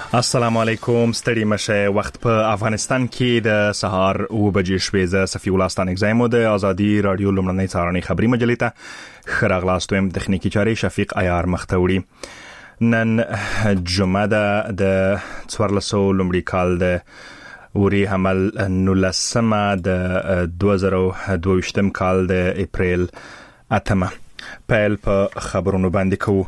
السلام علیکم، ستړي مشه. وخت په افغانستان کې د سهار 9 بجې شوې. زه صفي الله ستانک زایمو د آزادي رادیو لومړنۍ څارنې خبري مجلې ته خراغلاستوم. تخنیکی چاري شفیق عیار مختوړي. نن جمعه د 1400 لومړي کال د وري حمل 19 د 2022 کال د اپریل 8 پیل په خبرونو باندې کوو.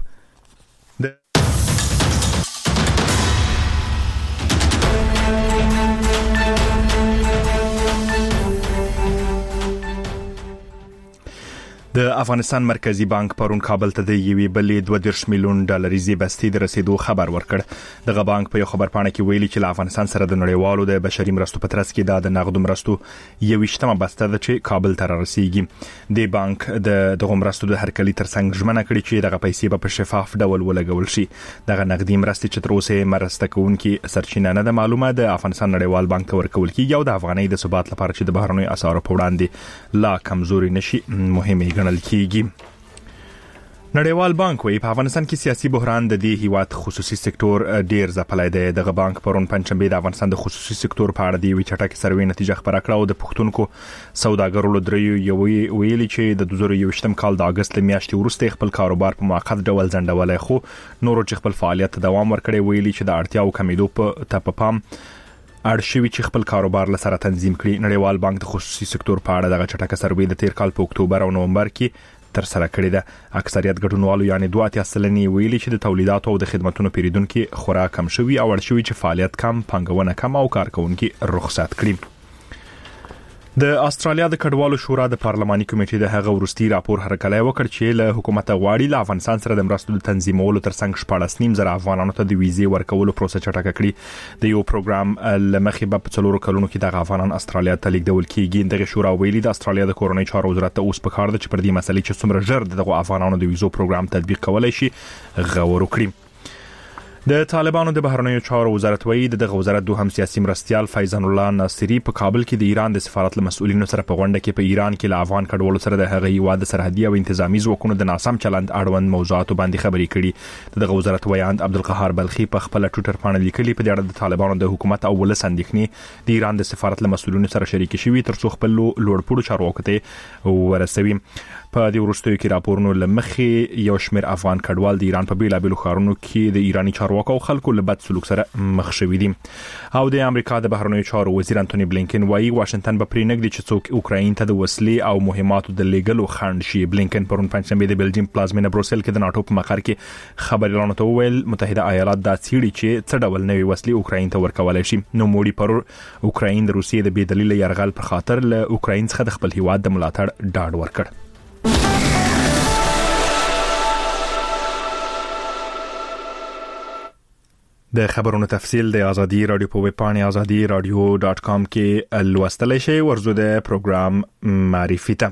د افغانستان مرکزی بانک پرون کابل ته د یوې بلې 2.2 میلیون ډالریزي بستې د رسیدو خبر ورکړ. دغه بانک په یو خبرپاڼه کې ویلي چې له افغانستان سره د نړیوالو د بشري مرستو په ترڅ کې د نغدو مرستو 21مه بسته ده چې کابل ته رسیږي. د بانک دغه مرستو د هرکلي ترڅنګ ژمنه کړې چې دغه پیسې په شفاف ډول ولګول شي. دغه نغدي مرستې چې تر اوسه مرسته کوونکي سرچینه نه ده معلومه. د افغانستان نړیوال بانک ته ورکول کیږي او د افغانۍ د ثبات لپاره چې د بهرنیو اسعارو په وړاندې لا کمزوري نشي مهمه ګڼل کیږي. نړیوال بانک وایي په افغانستان کې سیاسي بحران د دې هیواد خصوصي سکتور ډیر ځپلای دی. دغه بانک پرون پنځشنبه د افغانستان د خصوصي سکتور په اړه د یوې چټکې سروې نتیجه خبره کړه او د پښتونکو سوداګرو له دریو ویلي چې د 2022 کال د اگست میاشتې وروسته خپل کاروبار په موقت ډول ځنډولای، خو نورو چې خپل فعالیت دوام ورکړي. ویلي چې د اړتیاو کمیدو په پام اړشوي چې خپل کاروبار له سره تنظیم کړي. نړیوال بانک د خصوصي سکتور په اړه دغه چټکه سروې د تیر کال په اکتوبر او نومبر کې تر سره کړې ده. اکثریت ګډونوالو یعنی 2.8% ویلي چې د تولیداتو او د خدماتو پیریدونکو خورا کم شوي او اړشوي چې فعالیت کم، پنګونه کم او کارکونکو رخصت کړي. د استرالیا د کډوالو شورا د پارلماني کمیټې د هغه ورستي راپور هرکلی وکړ چې له حکومت غواړي له افغانستان سره د مرستو د تنظیمولو ترڅنګ 14.5 افغانانو ته د ویزې ورکولو پروسه چټکه کړي. د یو پروګرام لمخې په 4 کلونو کې د افغانان استرالیا ته لیږدول کیږي. دغه شورا ویلي د استرالیا د کورنۍ چارو وزارت ته اوس په کار ده چې پر دې مسلې چې څومره ژر دغه افغانانو د ویزو پروګرام تطبیق کولای شي غور وکړي. د طالبانو د بهرنیو چارو وزارت وایي دغه وزارت دوهم سیاسي مرستيال فیضان الله ناصری په کابل کې د ایران د سفارت له مسؤلینو سره په غونډه کې په ایران کې له افغان کډوالو سره د هغه هیواد سرحدي او انتظامی ځواکونو د ناسم چلند اړوند موضوعات باندې خبرې کړي. دغه وزارت وایاند عبدالقهار بلخي په خپل ټوئیټر باندې لیکلي په اړه د طالبانو د حکومت او ولس اندېښنې د ایران د سفارت له مسؤلینو سره شریک شوي ترڅو خپل لوړپوړو چارواکو ته ورسوي. په دې وروستیو کې راپورونو لمخې یو شمېر افغان کډوال د ایران په بیلابیلو ښارونو کې د ایرانی چارواکو او خلکو له بد سلوک سره مخ شوي دي. او د امریکا د بهرنیو چارو وزیر انټونی بلینکن وایي واشنگټن به پرې نږدې چې څوک اوکراین ته د وسلې او مهماتو د لیږلو خنډ شي. بلینکن پرون پنځشنبه د بلجیم پلازمینه بروسل کې د ناتو په مقر کې خبريالانو ته وویل متحده ایالات دا څېړي چې څه ډول نوې وسلې اوکراین ته ورکولای شي. نو موړي پر اوکراین د روسیې د بېدلیل یرغل پر خاطر له اوکراین څخه د خپل هیواد د ملاتړ ډاډ ورکړ. د خبرونو تفصیل د آزادی رادیو په ویب پاڼه azadi.radio.com کې لوستلی شئ. ورزو د پروګرام معرفي ته.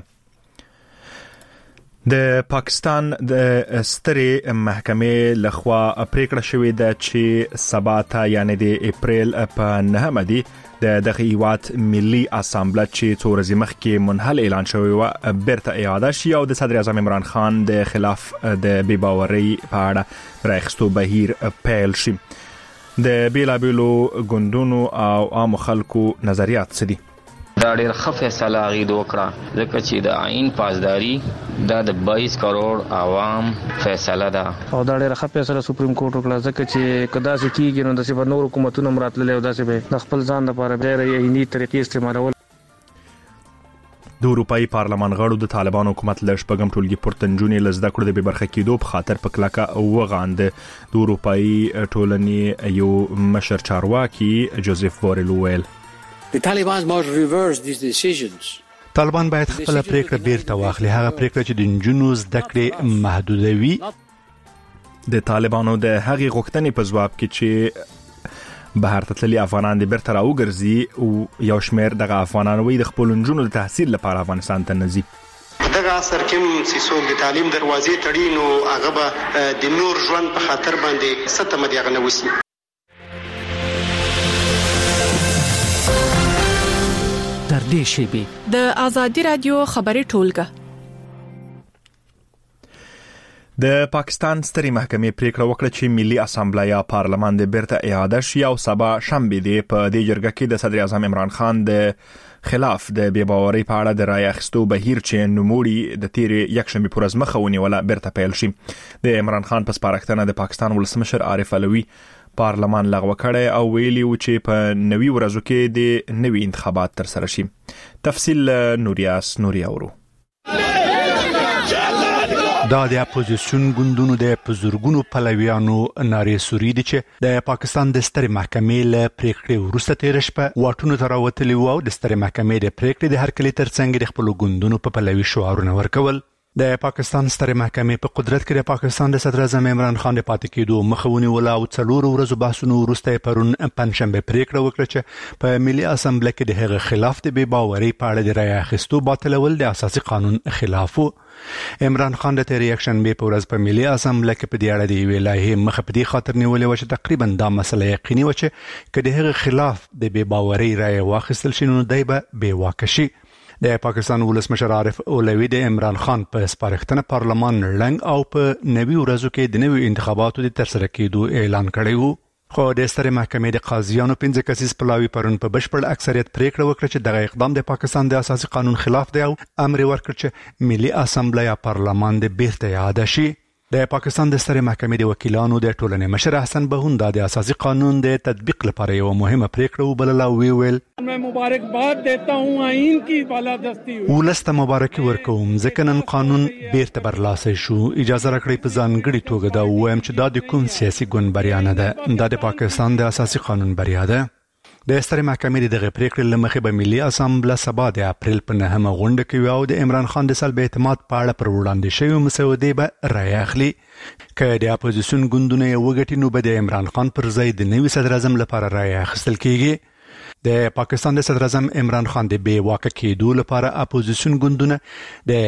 د پاکستان د سترې محکمې لخوا پریکړه شوې ده چې سبا ته یعنی د اپریل په 9 دی دغه هیواد ملي اسامبله چې څو ورځې مخکې منحل اعلان شوی و بیرته اعاده شي او د صدر اعظم عمران خان د خلاف د بی‌باورۍ په اړه راخستو بهیر پیل شي. د بیلابیلو ګوندونو او عام خلکو نظریات څه دي؟ دا ډېر ښه فیصله غید وکړه ځکه چې د آئین پاسداري دا د 22 کروڑ عوام فیصله ده او دا ډېر ښه فیصله سپریم کورټ وکړه ځکه چې کدا چې کیږي نو د سیمه نور حکومتونو مراتله او داسې به د خپل ځان لپاره غیر آئینی طریقې استعمالول. د اروپאי پارلمان غړو د طالبان حکومت له شپږم ټولګي پورتنجونې لزده کړو د بې برخه کېدو په خاطر په کلکه وغاند. د اروپאי ټولنې یو مشر چارواکي جوزف بورل ویل طالبان باید خپل پریکړه بیرته واخلي. هغه پریکړه چې د نجونو زده کړې محدودوي. د طالبانو د هغې غوښتنې په ځواب کې چې بهر ته تللي افغانان د بیرته راوګرځي او یو شمېر دغه افغانان وایي د خپلو نجونو د تحصیل لپاره افغانستان ته نه ځي. دغه اثر کې چې څوک د تعلیم دروازې تړي نو هغه به د نور ژوند په خاطر باندې ستمه دی هغه نه وسي. در دې شیبې د آزادی رادیو خبري ټولګه. د پاکستان سترې محکمې پریکړه وکړه چې ملي اسامبله یا پارلمان د بیرته اعاده شي او سبا شنبه دی په دې جرګه کې د صدر اعظم عمران خان د خلاف د بې باورۍ په اړه د رای اخیستو بهیر چې نوموړي د تیرې یکشنبه پر ورځ مخه ونیوله بیرته پیل شي. د عمران خان په سپارښتنه د پاکستان ولسمشر عارف علوي پارلمان لغوه کړی او ویلي و چې په نوي ورځو کې د نوي انتخابات تر سره شي. تفصیل نوریاس نورياورو. دا د اپوزیسیون ګوندونو د پزورګونو پلویانو نارې سوري دي چې د پاکستان د سترې محکمې له پریکړې وروسته تیر شپه واټونو ته راوتلي وو او د سترې محکمې د پریکړې د هرکلي ترڅنګ د خپل ګوندونو په پلوي شعارونه ورکول. د پاکستان سترې محکمې په قدرت کې د پاکستان د صدر اعظم عمران خان د پاتې کېدو مخه ونیوله او 4 ورځو بحثونو وروسته پرون پنځشنبه پریکړه وکړه چې په ملي اسامبله کې د هغه خلاف د بې باورۍ په اړه د رای اخیستو باطلول د اساسي قانون خلاف وو. عمران خان د تیرې یکشنبه په ورځ په ملي اسامبله کې په دې اړه د یوې لایحې مخه په دې خاطر نیولې و چې تقریبا دا مسله یقیني و چې که د هغه خلاف د بې باورۍ رای واخیستل شي نو دی به بې واکه شي. د پاکستان ولسمشر عارف علوي د عمران خان په سپارښتنه پارلمان لنګ او په نوي ورځو کې د نوي انتخاباتو د ترسره کېدو اعلان کړی و. خو د سترې محکمې د قاضیانو 15 کسیز پلاوي پرون په بشپړ اکثریت پریکړه وکړه چې دغه اقدام د پاکستان د اساسي قانون خلاف دی او امر ورکړ چې ملي اسامبله یا پارلمان د بیرته اعاده شي. د پاکستان د سترې محکمې د وکیلانو د ټولنې مشر احسن بهوندا د اساسي قانون د تطبیق لپاره یو مهمه پریکړه وبلله او ویل मैं मुबारकबाद देता हूं आइन की بالادستی ولسته مبارکي ورکوم ځکه نن قانون بیرته برلاسه شو. اجازه راکړئ په ځانګړي توګه دا وایم چې دا د کوم سیاسي ګوند بریا نه ده، دا د پاکستان د اساسي قانون بریا ده. د سترې محکمې دغه پریکړې لمخې به ملي اسامبله سبا د اپریل په 9مه غونډه کې او د عمران خان د سلب اعتماد په اړه پر وړاندې شوی مسودې به رای اخلي. که د اپوزیسیون ګوندونه یې وګټي نو به د عمران خان پر ځای د نوي صدر اعظم لپاره رای اخیستل کیږي. د پاکستان د صدر اعظم عمران خان د بې واکه کېدو لپاره اپوزیسیون ګوندونه د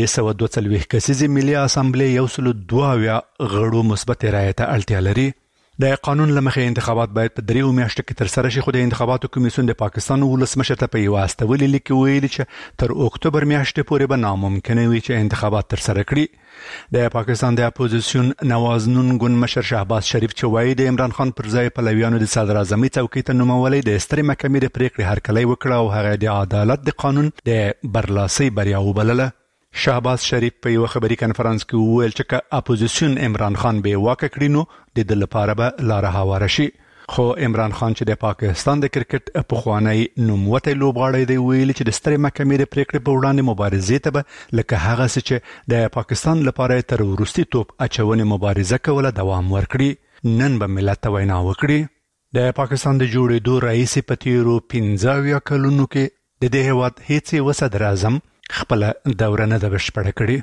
342 کسیزې ملي اسامبلې 102 غړو مثبت رای ته اړتیا لري. د قانون لمخې انتخابات باید په 3 میاشتو کې تر سره شي، خو د انتخاباتو کمیسیون د پاکستان ولسمشر ته په یو استولې لیک ویلي چې تر اکتوبر میاشتې پورې به ناممکن وي چې انتخابات تر سره کړي. د پاکستان د اپوزیسیون نواز نون ګوند مشر شهباز شریف چې وایي د عمران خان پر ځای پلویانو د صدر اعظمي څوکۍ ته نومولې د سترې محکمې د پریکړې هرکلی وکړه او هغه د عدالت د قانون د برلاسۍ بریا وبلله. شهباز شریف په یو خبري کانفرنس کې وویل چې اپوزیسیون عمران خان به واکه کړي نو د دې لپاره به لاره هواره شي. خو عمران خان چې د پاکستان د کرکټ پخوانی نوموتی لوبغاړی دی ویلي چې د سترې محکمې د پریکړې په وړاندې مبارزې ته به لکه هغه څه چې د پاکستان لپاره تر وروستي توپ اچونې مبارزه کوله دوام ورکړي. نن به ملت ته وینا وکړي. د پاکستان د جوړېدو رئیس په تیرو 15 کلونو کې د دې هیواد هیڅ یو صدر اعظم خپل دوره نه ده بشپړه کړې.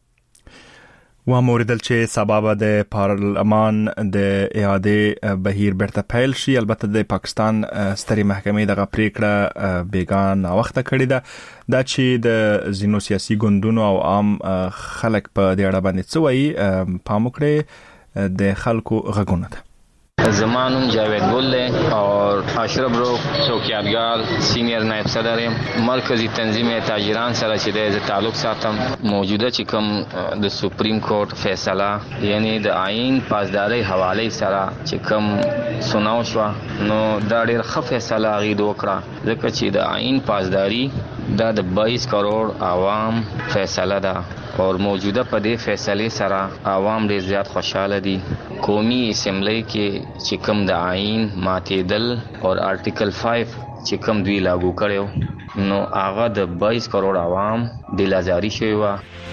و موردل چې سبب د پارلمان د اعاده بهیر برته پیل شي. البته د پاکستان سترې محکمې دغه پریکړه بیګان وخت کړې ده دا چې د زینو سیاسي ګوندونو او عام خلک په دې اړه باندې څه وایي پام وکړي. د خلکو غږونه ده. زمانم جاوید گل اور اشرف رو چوکیادگار سینئر نائب صدر مرکزی تنظیم تاجران سره چې د تعلق ساتم موجوده چې کوم د سپریم کورټ فیصله یعنی د آئین پاسداري حواله سره چې کوم سناو شو نو دا ډېر ښه فیصله غید وکړه ځکه چې د آئین پاسداري دا د 22 کروڑ عوام فیصله ده اور موجوده په دې فیصله سره عوام ډېر زیات خوشاله دي. قومي اسمبلی کې چې کوم د آئین ماتېدل او آرټیکل 5 چې کوم دوی لاګو کړو نو هغه د 22 کروڑ عوام دلازاری شوی و.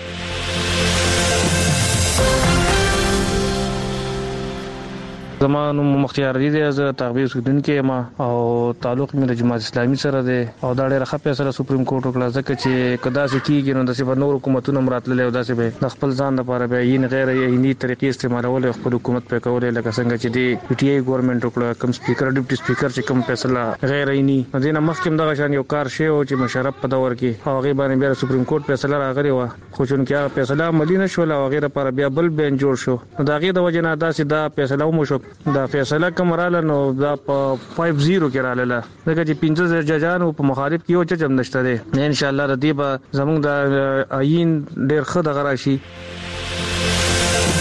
زمانو مختیار دي زه تغویر سودونکې ما او تعلق مې د جماعت اسلامي سره دی او دا ډېر ښه فیصله سپریم کورټ وکړه ځکه چې کدا سې کیږي نو د څه نور حکومتونو مراتلل او داسې به د خپل ځان لپاره به یې غیر عیني طریقې استعمالول خپل حکومت په کول لکه څنګه چې دی پی ټی آی ګورنمنت وکړه کوم سپیکر ډیپټي سپیکر چې کوم فیصله غیر عیني دینه مخکې دغه شان یو کار شی او چې مشرف په دور کې هغه باندې بیا سپریم کورټ فیصله راغلی و خو چون کې هغه فیصله عملی نشول او غیر لپاره بیا بل بین جوړ شو دا غي د وجه نه داسې دا فیصله مو شو دا فیصله کمراله نو دا په 5-0 کې رااله دغه چې 15 ججانو په مخالف کې او چې جمع نشته دي ان شاء الله ردی به زموږ د آئین ډېر ښه دغه راشي.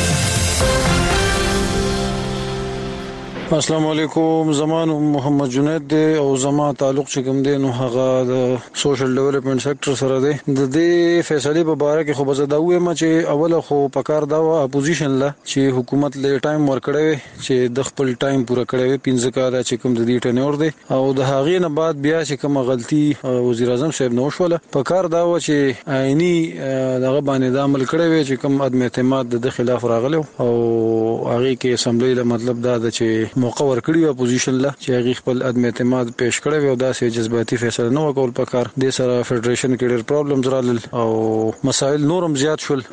السلام علیکم. زمان محمد جنید دی او زما تعلق چې کوم دی نو هغه د سوشل ډیولپمنٹ سېکټر سره دی. د دې فیصله په اړه کې خو به زه دا وایم چې اوله خو پکار دا و اپوزیشن لا چې حکومت له ټایم ورکړي چې د خپل ټایم پوره کړي 15 کاله چې کوم د دې ټنور دی او د هغې نه بعد بیا چې کوم غلطي وزیر اعظم صاحب نو شوله پکار دا و چې عیني دغه باندې د عمل کړي چې کوم عدم اعتماد د خلاف راغلی او هغه کې اسمبلی له مطلب دا د چې موقع ورکړي اپوزیشن لا چې هغه خپل عدم اعتماد پیش کړي او داسې جذباتي فیصله نه وکول پکار د سره فدریشن کې ډېر پرابلمز رالل او مسائل نورم زیات شول.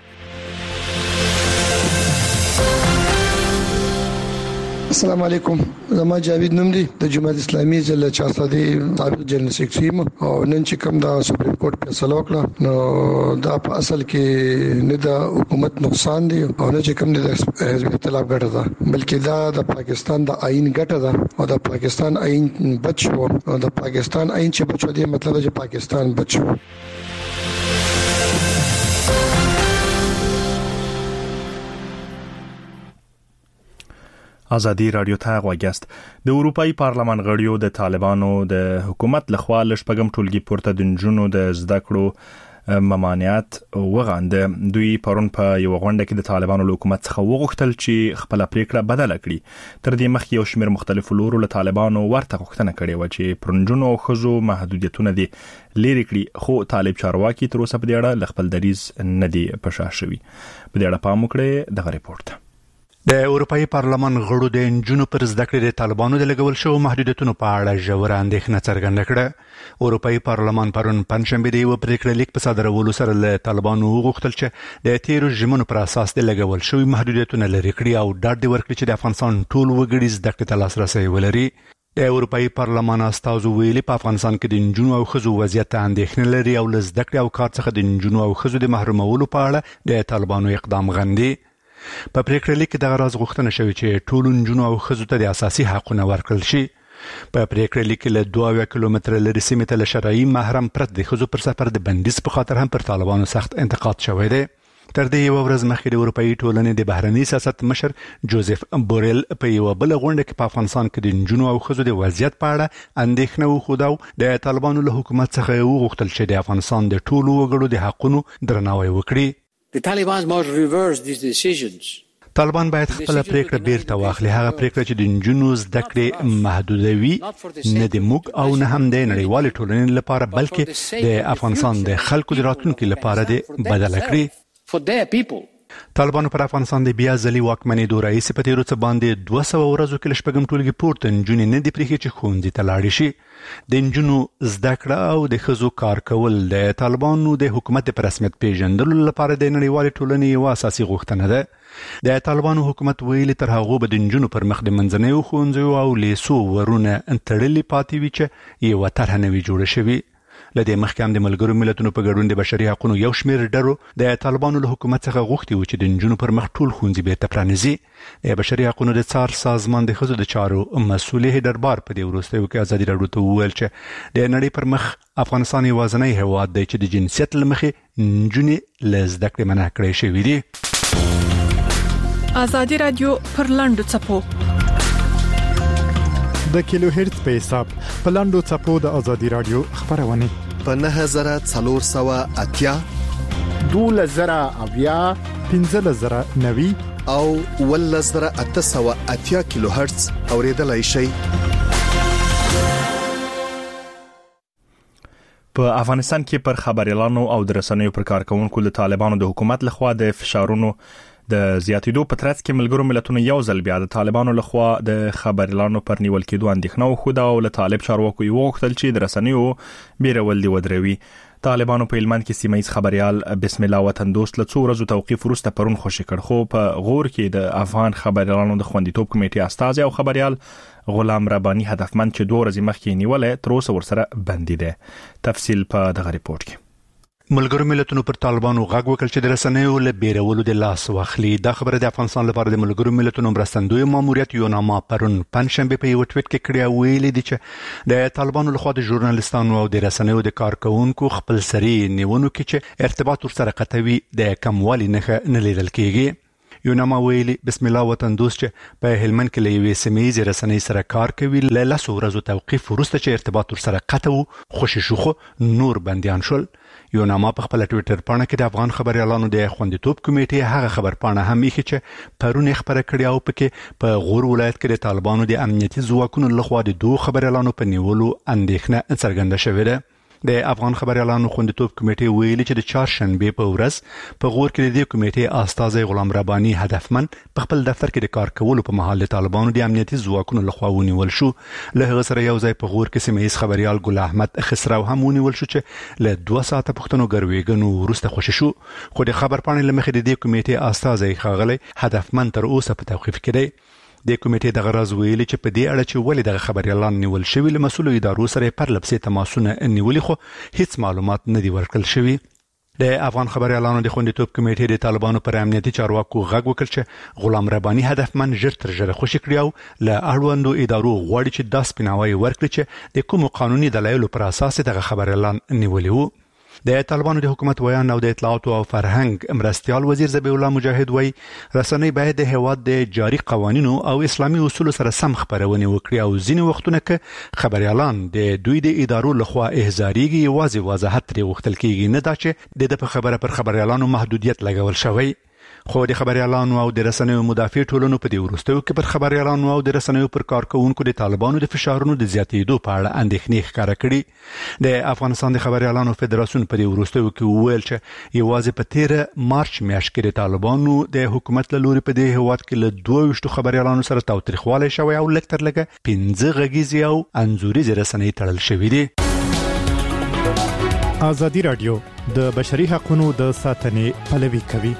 السلام علیکم. زما جاوید نوم دی د جماعت اسلامي ضلع چارسدي سابق جنرال سیکرټری او نن چې کوم د سپریم کورټ فیصله وکړه نو دا په اصل کې نه د حکومت نقصان دی او نه چې کوم د حزب اختلاف ګټه ده بلکې دا د پاکستان د آئین ګټه ده او د پاکستان آئین بچو او د پاکستان آئین چې بچو دی مطلب چې پاکستان بچو. ازادي رادیو ته غوږیاست. د اروپאי پارلمان غړیو د طالبانو د حکومت لخوا لشپږم ټولګي پورته د جنونو د زده کړو ممانعت وغانده. دوی پرون په یو غونډه کې د طالبانو حکومت څخه وغوښتل چې خپل پریکړه بدله کړي. تر دې مخکې یو شمېر مختلفو لورو له طالبانو ورته غوښتنه کړې و چې پرنجونو او خزو محدودیتونه دي لري کړي خو طالب چارواکي تر اوسه په دې اړه خپل دریز نه دی پښه شوی. په دې اړه پام وکړئ دغه ریپورت. د اروپאי پارلمان غړو د انجونو پر زده کړې د طالبانو د لګول شو محدودیتونو په اړه ژوره اندېښنه څرګنده کړه. اروپאי پارلمان پرون پنځشنبه د یو پریکړه لیک په صادرولو سره له طالبانو وغوښتل چې د تیر رژیمونو پر اساس د لګول شوی محدودیتونه لري کړي او ډاډ ورکړي چې د افغانستان ټول وګړي زده کړې ته لاسرسي ولري. د اروپאי پارلمان استازو ویلي په افغانستان کې د انجونو او خزو وضعیت اندېښنه لري او له زده کړې او کار څخه د انجونو او خزو د محرومولو په اړه د طالبانو اقدام غندي. په پریکړه لیک کې د غراز غوښتنه شوې چې ټول نجونو او خزو ته د اساسي حقوقو ورکړل شي. په پریکړه لیک کې له 2 کیلومتره لري سیمه ته شرعي محرم پرد د خزو پر سفر د بندیز په خاطر هم پر طالبانو سخت انتقاد شوی دی. تر دې یو ورځ مخکې د اروپאי ټولنې د بهرنی سیاست مشر جوزف بورل په یو بل غونډه کې په افغانستان کې د نجونو او خزو د وضعیت په اړه اندېښنه وښوده. د طالبانو له حکومت څخه وغوښتل چې د افغانستان د ټولو وګړو د حقوقو درناوی وکړي. The Taliban must reverse these decisions. طالبان باید خپل پریکړه بیرته واخلي. هغه پریکړه چې د نجونو زده کړې محدودوي نه د موږ او نه هم د نړیوال ټولنې لپاره بلکې د افغانستان د خلکو د راتلونکو لپاره د بدل کړي. طالبان پر افغانستان د بیا ځلي واکمنۍ دوره یې په تیرو څه باندې 200 ورځو کې لشپږم ټولګي پورته نجونې نه دي پریښي چې ښوونځي ته لاړې شي. د نجونو زده کړه او د خزو کار کول د طالبانو د حکومت په رسمیت پیژندلو لپاره د نړیوال ټولنې یو اساسي غوښتنه ده. د طالبانو حکومت ویلي تر هغه به د نجونو پر مخ د منځنیو ښوونځیو او لیسو ورونه تړلې پاتې وي چې یو طرح نوي جوړه شوی. لدې مخکې هم د ملګرو ملتونو په ګډون د بشري حقوقو یو شمېر ډلو د طالبانو له حکومت څخه غوښتي و چې د نجونو پر مخ ټول ښوونځي بیرته پرانیزي. د بشري حقوقو د څار سازمان د ښځو د چارو مسؤل هیدربار په دې وروستیو کې ازادي راډیو ته وویل چې د نړۍ پر مخ افغانستان یوازینی هیواد دی چې د جنسیت له مخې نجونې له زده کړې منع کړې شوې دي. ازادي رادیو پر لاندو څپو د کیلو هرتز په حساب په لاندو څپو د ازادي رادیو خبرونه په 9480 2000 1590 او 1880 کیلو هرتز اوریدلای شئ. په افغانستان کې پر خبريالانو او د رسنیو پر کارکونکو د طالبانو د حکومت لخوا د فشارونو د زیاتېدو په ترڅ کې ملګرو ملتونو یو ځل بیا د طالبانو لخوا د خبريالانو پر نیول کېدو اندېښنه وښوده او له طالب چارواکو یې وغوښتل چې د رسنیو بیرول دي ودروي. طالبانو په هلمند کې سیمه ییز خبريال بسم الله وطن دوست له 2 ورځو توقیف وروسته پرون خوشی کړ خو په غور کې د افغان خبريالانو د خوندیتوب کمیټې استازي او خبريال غلام ربانی هدفمند چې 2 ورځې مخکې نیولې تر اوسه ورسره بندي دي. تفصیل په دغه ریپورت کې. ملګرو ملتونو پر طالبانو غږ وکړ چې د رسنیو له بیرولو د لاس واخلي. دا خبره د افغانستان لپاره د ملګرو ملتونو مرستندوی ماموریت یوناما پرون پنځشنبه په یو ټویټ کې کړی ویلي دي چې د طالبانو لخوا د ژورنالیستانو او د رسنیو د کارکونکو خپل سری نیونو کې چې ارتباط ورسره قطوي د کموالي نه لیدل کېږي. یوناما ویلي بسم الله وطن دوست چې په هلمند کې له یوې سیمه‌یزې رسنۍ سره کار کوي له 10 ورځو توقیف وروسته چې ارتباط ورسره قطع و خوشي شو خو نور بنديان شول. یوناما په خپل ټوئیټر پاڼه کې د افغان خبريالانو د خوندیتوب کمیټې هغه خبر پاڼه هم یې چې پرون خبره کړې او پکې په غور ولایت کې د طالبانو د امنیتي ځواکونو لخوا د دوه خبريالانو په نیولو اندېښنه څرګنده شوې ده. د افغان خبريالانو خوندیتوب کمیټې ویلي چې د چهارشنبه په ورځ په غور کې د کمیټې استاذ غلام رباني هدفمن په خپل دفتر کې د کار کولو په محل طالبانو د امنیتي ځواکونو لخوا ونیول شو. له هغه سره یو ځای په غور کې سیمه‌یز خبريال ګل احمد خسرو هم ونیول شو چې له 2 ساعته پښتنو ګروېګنو وروسته خوشي شو. خو د خبر پاڼې لمخې د کمیټې استاذ خاغلی هدفمن تر اوسه په توقیف کې دی. د کمیټې د غرض ویلي چې په دې اړه چې ولې د خبريالان نیول شوی له مسؤل ادارو سره پر لپسې تماسونه نیولې خو هیڅ معلومات نه دی ورکړل شوی. د افغان خبريالانو د خوندیتوب کمیټې د طالبانو پر امنیتي چارواکو غږ وکړ چې غلام رباني هدفمن ژر تر ژره خوشي کړی او له اړوندو ادارو غواړي چې د سپیناوي ورکړي چې د کوم قانوني دلایلو پر اساس د خبريالان نیولې وو. د طالبانو د حکومت ویان او د اطلاعات او فرهنګ مرستيال وزیر ذبیح الله مجاهد وای رسنۍ باید د هیواد د جاری قوانینو او اسلامي اصول سره سم خبرونه وکړي او ځینې وختونه کې خبريالان د دوی د ادارو لخوا احزاریږي واضح وضاحت لري وختل کېږي نه دا چې د خبره پر خبريالانو محدودیت لګول شوی. خو د خبريالانو او د رسنیو مدافع ټولنو په دې وروستیو کې پر خبريالانو او د رسنیو پر کارکونکو د طالبانو د فشارونو د زیاتېدو په اړه اندېښنې ښکاره کړي. د افغانستان د خبريالانو فدراسیون په دې وروستیو کې ویل چې یوازې په 13 مارچ میاشت کې د طالبانو د حکومت له لوري په دې هیواد کې له 22 خبريالانو سره تاوتریخوالی شوی او لږ تر لږه 15 غږیزې او انځوریزې رسنۍ تړل شوې دي. ازادي رادیو د بشري حقوقو د ساتنې پلوي کوي.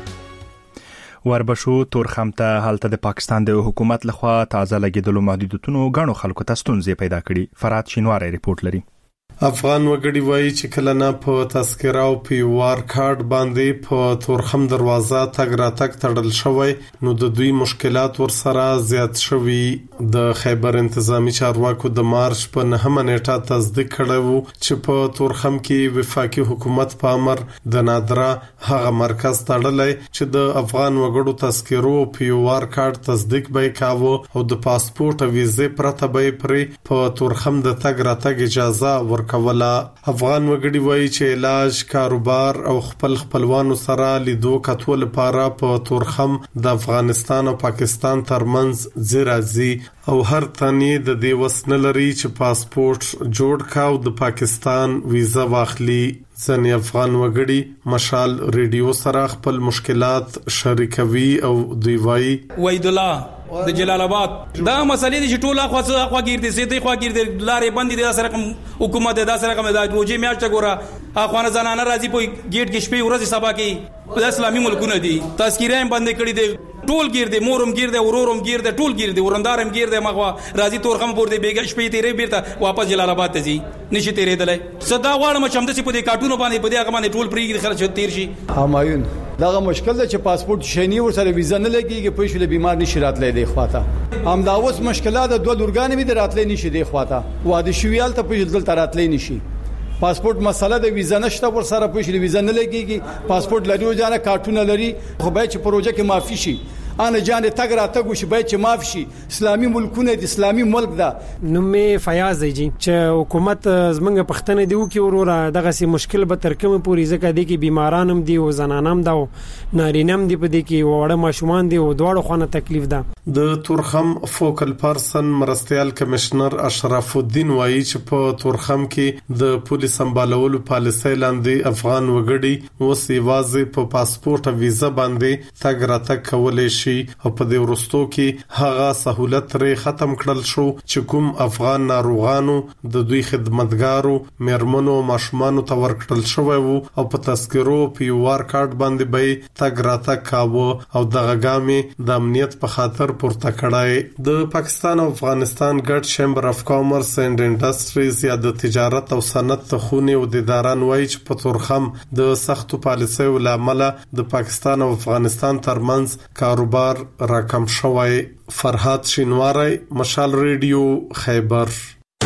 وربشو تورخم ته حالت د پاکستان د حکومت لخوا تازه لګیدلو محدودیتونو غنو خلکو ته ستونزې پیدا کړي. فرات شینواری ریپورت لري. افغان وګړي وایي چې کله نه په تذکره او په وار کارت باندې په تورخم دروازه تګ راتګ تړل شوی نو د دوی مشکلات ورسره زیات شوي. د خیبر انتظامی چارواکو د مارچ په 9 نیټه تصدیق کړو چې په تورخم کې وفاقي حکومت په امر د نادره هغه مرکز تړلای چې د افغان وګړو تذکرو او په وار کارت تصدیق به کاوه او د پاسپورت او ویزه پرته به پرې په تورخم د تګ راتګ اجازه ورکوله. افغان وګړي وایي چې علاج، کاروبار او خپلوانو سره لیدو کتو لپاره په تورخم د افغانستان او پاکستان ترمنځ زیرازي او هر تنه د دې وسنه لري چې پاسپورت جوړ کاو د پاکستان ویزه واخلي. ځنې افغان وګړي مشال ریډیو سره خپل مشکلات شریکوي او دوی وایي وحید الله د جلال آباد دا مسلې چې ټول اخوا ګیر دي سي خوا ګیر دي لارې بندي دي سره کوم حکومت دا سره کوم دا روزي میاشت ګوره اخوانه زنانه راځي په گیټ کې شپې ورځې سبا کې په اسلامي ملکونه دي تذکیره هم بند کړي دي ټول گیر دي مورم گیر دي اورورم گیر دي ټول گیر دي ورندارم گیر دي مخوا راځي تورخم پور دي بیګ شپې تیرې بیرته واپس جلال آباد ته ځي نشي تیرې دلای صدا غواړم چې هم د په دې کارټونو باندې په دې هغه باندې ټول پریږي خرچ تیر شي. همایون دغه مشکل ده چې پاسپورت شنی ور سره ویزا نه لګيږي په شله بیمار نشي راتلای دی خواته هم دا اوس مشکلات د دوه لورګانې می دراتلای نشي دی خواته واده شویال ته په دلته راتلای نشي. پاسپورت مسله د ویزا نشته ور سره په شله ویزا نه لګيږي پاسپورت لري او ځانه کارټونه لري خو به چې پروژه کې معافي شي انا جان تګ را تګ شي باید چې معاف شي. اسلامي ملکونه د اسلامي ملک ده نو می فیاض دی چې حکومت زمنګ پښتنه دی وکي وروره دغه سي مشکل به تر کومه پوری ځکه دی کې بیمارانم دی او زنانم دا نارینم دی په دې کې وړه ماشومان دی او دواړو خونه تکلیف ده. د تورخم فوکل پرسن مرستيال کمشنر اشرف الدین وایي چې په تورخم کې د پولیس سمبالولو پالیسۍ لاندې افغان وګړي اوس یوازې په پاسپورت او ویزا باندې تګ راتګ کولای شي او په دې ورستو کې هغه سہولت لري ختم کړل شو چې کوم افغان ناروغانو د دوی خدمتګارو مرمنو ماشومانو ته ورکړل شوی وو او په تذکرو په وار کارت باندې به تګ راتګ کاوه او دغه ګامې د امنیت په خاطر پورته کړای. د پاکستان او افغانستان ګډ چیمبر اف کامرس اینڈ انډستریز یا د تجارت او صنعت تخونی او د اداران وایي چې په تورخم د سختو پالیسیو لامل د پاکستان او افغانستان ترمنځ کاروبار راکم شوی. فرهاد شینواری مشال ریډیو خیبر.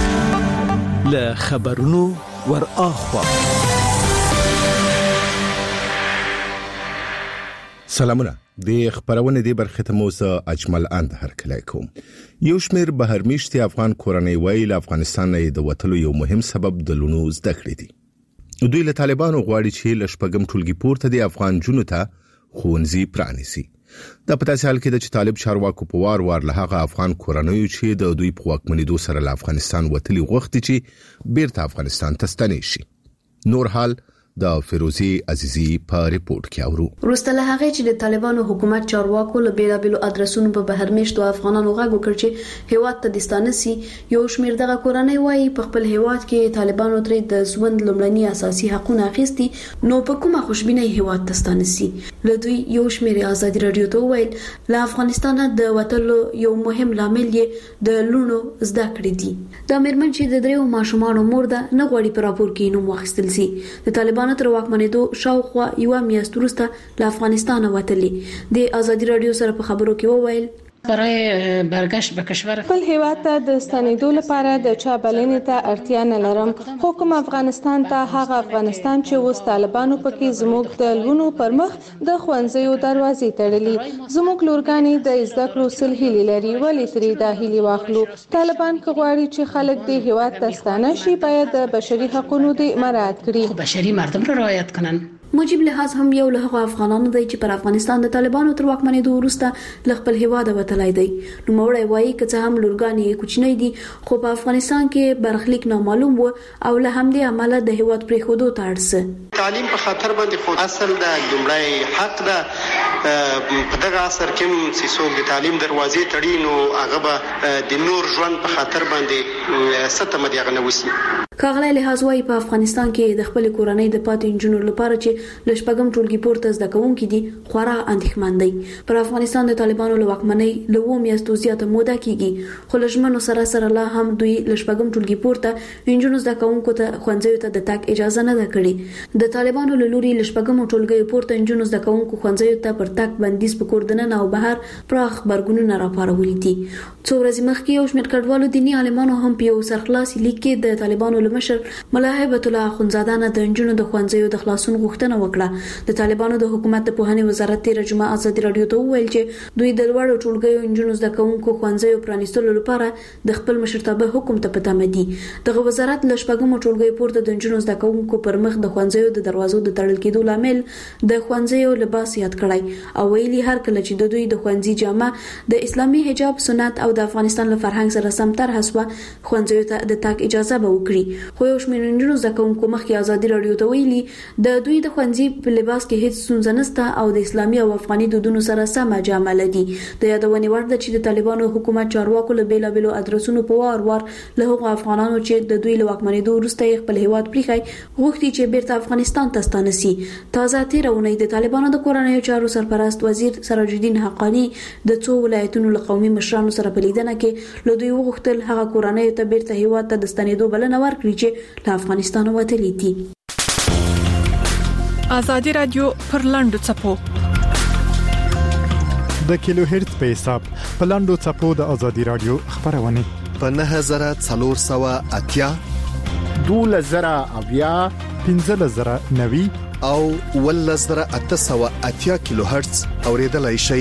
له خبرونو ور اخوا سلامونه د خبرونه دی برخه ته موسی اجمل اند هرکلی کوم. یو شمیر بهرمیشتي افغان کورنۍ ویل افغانستان نه د وټلو یو مهم سبب د لونو زده کړې دي. دوی له طالبانو غواړي چې لشپګم ټولګي پورته د افغان جنونو ته خوونځي پرانیسي. د پتا سال کې د طالب چارواکو په وار له هغه افغان کورنۍ چې د دوی په واکمنۍ سره له افغانستان وټلي غوښتي چې بیرته افغانستان ته ستنې شي. نور حال د فیروزی عزیزی په ریپورت کې اورو. وروسته هغه چې د طالبانو حکومت چارواکو له بیلابیلو ادرسونو په بهرمیشتو افغانانو غږ وکړ چې هیواد ته د ستانسي یو شمیر دغه کورنۍ وایي په خپل هیواد کې طالبانو ترې د ژوند لومړني اساسي حقوقونه اخیستي، نو په کومه خوشبینه هیواد ته ستانسي. له دوی یو شمیر آزادي رادیو ته ویل له افغانستان د وټلو یو مهم لامل یې د لونو زده کړې دي. د امرمن چې د دریو ماشومانو مور ده نه غواړي په راپور کې نوم واخیستل شي. د طالبانو تر واکمنېدو شاوخوا یو میاشت وروسته له افغانستان وتلي. د آزادي رادیو سره په خبرو کې وویل برای برگشت به کشور خپل هیواد ته د ستنېدو لپاره د چا بلنې ته اړتیا نه لرم. حکم افغانستان ته هغه افغانستان چې اوس طالبانو پکې زموږ د لونو پر مخ د خوانځيو دروازې تړلې. زموږ لورګانې د زده کړو سلهلي لري، ولې ترې د هلي واخلو. طالبان کغواړي چې خلک د هیواد ته ستانه شي باید د بشري حقوقو د مراعات کړي، بشري مردم را رعایت کنن. موجب لحاظ هم یو له هغه افغانانو دی چې پر افغانستان د طالبانو تر واکمنېدو وروسته له خپل هیواده وتلای دی. نو موړی وایي که هم لورګانې کوچنی دي خو په افغانستان کې برخلیک نامعلوم وو او له همدې امله د هیواد پرېښودو ته اړ سه. تعلیم په خاطر باندې خو اصل د لومړی حق ده. په دغه عصر کې چې څوک د تعلیم دروازې تړي نو هغه به د نور ژوند په خاطر باندې ستم دی هغه نه وسی. کاغلی لحاظ وایي په افغانستان کې د خپل کورنۍ د پاتې انجونو لپاره چې لشپګم ټولګي پورته زده کوونکي دي خورا اندېښمن دي. پر افغانستان د طالبانو له واکمنۍ له 2 میاشتو زیاته موده کېږي خو لژمنو سره لا هم دوی لشپګم ټولګي پورته انجونو زده کوونکو ته خوانځيو ته د تګ اجازه نه ده کړې. د طالبانو له لوري لشپګم ټولګي پورته انجونو زده کوونکو خوانځيو ته پر تګ بندیز په کوردنه او بهر پراخ خبرګونونه راپارولي دي. څو ورځې مخکې یو شمېر کډوالو دیني عالمانو هم په یو سرخلاصي لیک کې د طالبانو مشر ملاحبت الله اخونزاده نه د انجونو د خوانځيو د خلاصون غوښتنه وکړه. د طالبانو د حکومت د پوهنې وزارت تیر جمعه آزادي رادیو ته وویل چې دوی د لوړو ټولګیو انجونو زده کوونکو خوانځيو پرانیستلو لپاره د خپل مشرتابه حکم ته پته دي. دغه وزارت له شپږم ټولګیو پورته د انجونو زده کوونکو پر مخ د خوانځيو د دروازو د تړل کېدو لامل د خوانځيو لباس یاد کړای او ویلي هر کله چې د دوی د خوانځي جامه د اسلامي حجاب سنت او د افغانستان له فرهنګ سره سم طرح سوه خوانځيو ته د تاک اجازه به وکړي. خو یو شمېر انجونو زده کوونکو مخکې آزادي رادیو ته ویلي د دوی د خوانځي په لباس کې هیڅ ستونزه نشته او د اسلامي او افغاني دودونو سره سمه جامه لدي. د یادونې وړ ده چې د طالبانو حکومت چارواکو له بیلابیلو ادرسونو په وار له هغو افغانانو چې د دوی له واکمنېدو وروسته خپل هیواد پریښی غوښتي چې بیرته افغانستان ته ستانه شي. تازه تیر اونۍ د طالبانو د کورنیو چارو سرپرست وزیر سراج الدین حقانی د څو ولایتونو له قومي مشرانو سره په لیدنه کې له دوی وغوښتل هغه کورنیو ته بیرته هیواد ته د ستنېدو بلنه ورکړي چې له افغانستان وتلي دي. آزادي رادیو پر لاندو چپو د کیلو هرتز په حساب په لاندو چپو د آزادي رادیو خبرونه په 9480 12090 15090 او 11880 کیلو هرتز اوریدلای شي.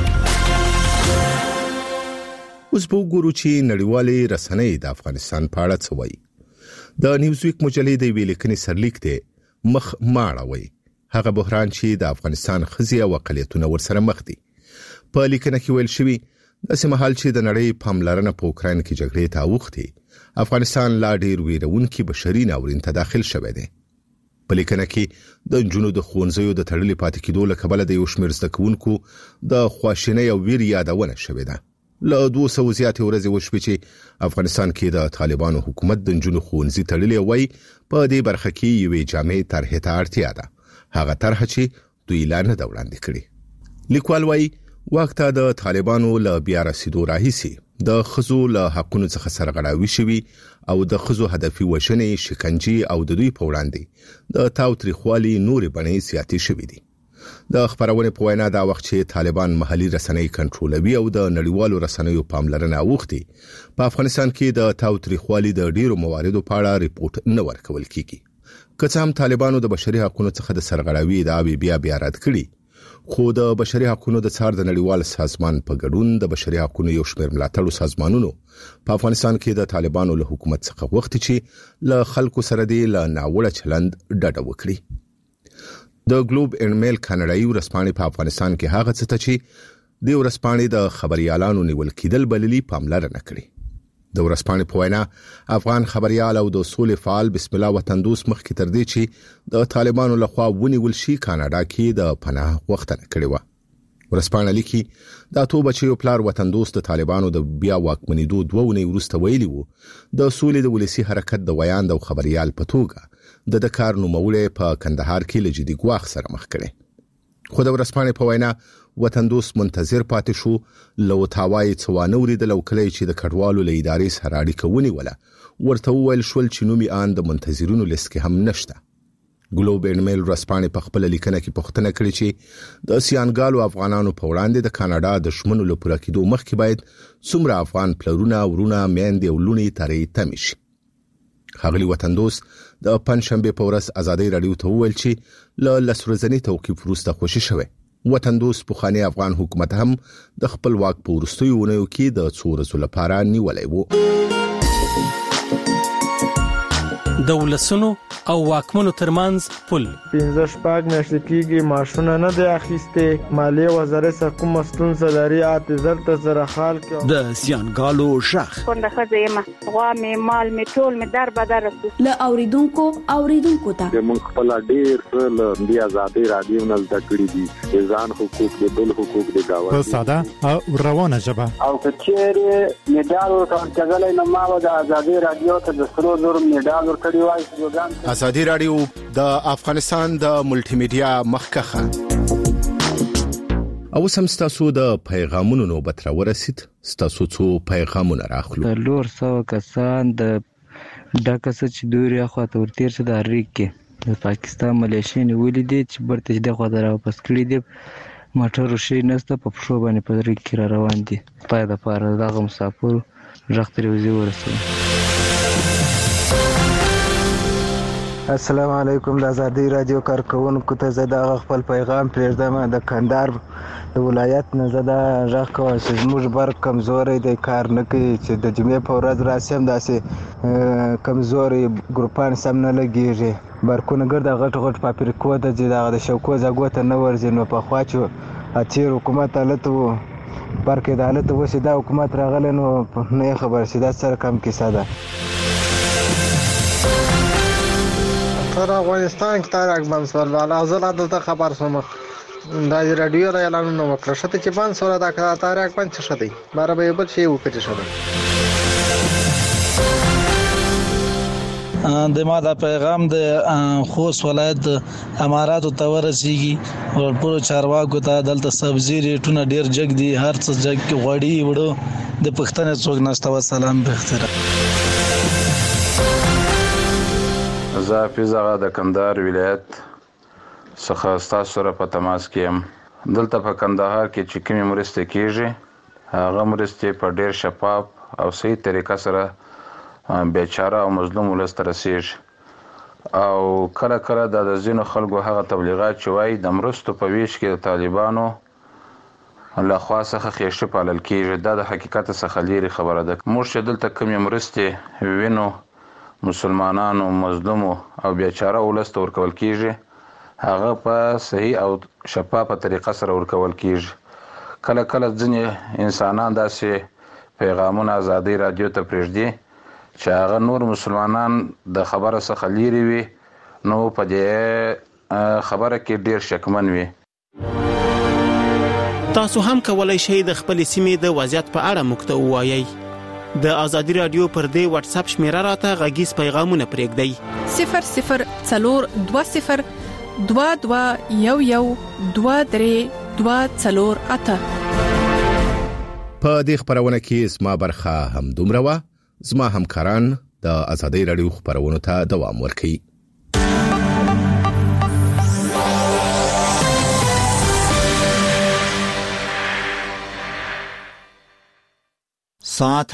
اوس په ګورو چې نړیوالې رسنۍ د افغانستان په اړه څه وایي. د نیوزویک مجلې د ویلکني سرلیک ته مخ ماړوي هغه بحران چې د افغانستان خزي او اقلیتونه ورسره مخ دي. په لیکنه کې ویل شوی د سیمهال چې د نړۍ پاملرنه په اوکراین کې جګړې ته اوښتي افغانستان لا ډیر ویرونکي بشري ناورین ته داخل شوی دی. په لیکنه کې د جنونو د خوانځيو د تړلې پاتې کېدو له کبله د یو شمېر زده کوونکو د خواشینۍ او ویر یادونه شوې ده. له 200 زیاتې ورځې وشوې چې افغانستان کې د طالبانو حکومت د جنونو خوانځي تړلې وای په دې برخه کې یوې جامع طرحه ته اړتیا ده. هغه طرحه چې دوی اعلان نه وړاندې کړي. لیکوال وای وخت د طالبانو له بیا رسیدو راهیسي د خزو له حقونو څخه سرغړاوي شوي او د خزو هدفي وژنې، شکنجې او د دوی په وړاندې د تاوتریخوالي نورې بڼې زیاتې شوي دي. د خبرونه په وینا دا وخت چې طالبان محلي رسنۍ کنټرولوي او د نړیوالو رسنیو پاملرنه اوختي په افغانستان کې د تاوتریخوالي د ډیرو مواردو په اړه ریپورت نه ورکول کیږي. که څه هم طالبانو د بشري حقوقو څخه د سرغړاوي دعوی بیا رد کړي خو د بشري حقوقو د څار د نړیوال سازمان په ګډون د بشري حقوقو یو شمېر ملاتړو سازمانونو په افغانستان کې د طالبانو له حکومت څخه وخت چې له خلکو سره دی له ناوړه چلند ډډه وکړي. د ګلوب اینډ میل کاناډایي ورځپاڼې په افغانستان کې هغه څه ته چې د ورځپاڼې د خبريالانو نیول کېدل بللي پاملرنه کړې. د ورځپاڼې په وینا افغان خبريال او د سولې فعال بسم الله وطندوس مخکې تر دې چې د طالبانو لخوا ونیول شي کاناډا کې د پناه غوښتنه کړې و. ورځپاڼه لیکي د اتو بچیو پلار وطندوس د طالبانو د بیا واکمنېدو 2 ونې وروسته ویلي وو د سولې د ولسی حرکت د ویاند او خبريال په توګه د کار نوموړی په کندهار کې له جدي ګواښ سره مخ کړي. خو د ورځپاڼې په وینا وطندوس منتظر پاتې شو له تاوای څوانوري د لوکلې چې د کډوالو له ادارې سره اړیکه ونیوله ورته ویل شول چې نومي ان د منتظرونو لیست کې هم نشته. ګلوب اینډ میل ورځپاڼې په خپل لیکنه کې پوښتنه کړې چې د سیانګالو افغانانو په وړاندې د کاناډا د شمنو له پوره کېدو مخکې باید څومره افغان پلرونه ورونه میندې او لونې ترې تم شي. ښاغلي وطندوس د پنځشنبه په ورځ ازادي رادیو ته وویل چې له لسورزنی توقیف وروسته خوشی شوه. وطندوس پخوانی افغان حکومت هم د خپل واک په وروستیو ونیو کې د څو ورځو لپاره نیولای وو. د ولسونو او واکمنو ترمنځ پل 15 میاشتې کېږي ماشونه نه دی اخیسته. مالیه وزارت څخه کوم ستونزه لري اعتذار ته سره حال کې د سیانګالو شخ څنګه خزیمه غوا می مال می ټول می در بدر له اوریدونکو ته موږ خپل ډیر څه د ازادي رادیو نه زده کړی دي ځان حقوق د بل حقوق د گاوه په ساده او روانه ژبه او کچېره میډال ورکړل نه ما د ازادي رادیو ته د سرو زور میډال ورکړی وای. ازادي رادیو د افغانستان د ملټي میډیا مخکخه او سمستاسو د پیغامونو نوبت را ورسید. ستاسو څو پیغامونه راخلو. لور سو کسان د ډاکس چې دوري خواته ورتیر شه د ریک کې د پاکستان ملیشین ولې دي چې برته د خواته را واپس کړی دي. موټر شي نسته په پښو باندې په ریک کې روان دي. پای د پاره دغه مسافر رختري وزي ورسول. السلام علیکم. د ازادي رادیو کارکونکو ته زه د خپل پیغام پرېږدم. د کندهار د ولایت نه زه د راکو چې موږ بر کمزوري د کار نه کوي چې د جمعې په ورځ راسم داسې کمزوري ګروپان سم نه لګیږي. برکونه ګرځي غټ پاپریکو د شوکو زګوت نه ورځي. نو په خواچو اچیر حکومت حالت وو برکې د حالت وو چې دا حکومت راغله نو نه خبر شي دا سره کم کیسه ده. تر افغانستان کې تارک بم سول والا زړه د خبر سوم د رادیو را اعلان نو وکړه شته چې بان سره دا تارک بم څه شته بار به بل شی وکړي شته. د ما دا پیغام د خوست ولایت اماراتو ته ورسیږي او ټول چارواکو ته دلته سبزی ریټونه ډیر جګ دي هر څه جګ کې غوړی وړو د پښتنې څوک نشته. والسلام بهتره. زه فیضا د کندهار ولایت څخه ستاسو سره په تماس کې یم. دلته په کندهار کې چې کومې مرستې کیږي هغه مرستې په ډیر شفاف او صحیح طریقه سره بیچاره او مظلوم ولس ته رسیږي او کله کله د ځینو خلکو هغه تبلیغات چې وایي د مرستو په ویش کې د طالبانو له خوا څخه خېشت پالل کیږي. دا د حقیقت څخه لري خبره ده. موږ چې دلته کومې مرستې وینو مسلمانانو مظلومو او بیچاره ولس ته ورکول کیږي هغه په صحیح او شفافه طریقه سره ورکول کیږي. کله کله ځینې انسانان داسې پیغامونه ازادي رادیو ته پرېږدي چې هغه نور مسلمانان د خبره څخه لري وي نو په دې خبره کې ډیر شکمن وي. تاسو هم کولای شئ د خپل سیمې د وضعیت په اړه موږ ته ووایئ. د ازادي رادیو پر دې واتس اپ شمیره راته غږیز پیغامونه پرېږدئ. 0020 2211 2324. په دې خبرونه کې اسما برخه هم دومره وا. زما همکاران د ازادي رادیو خبرونو ته دوام ورکوي. ساعت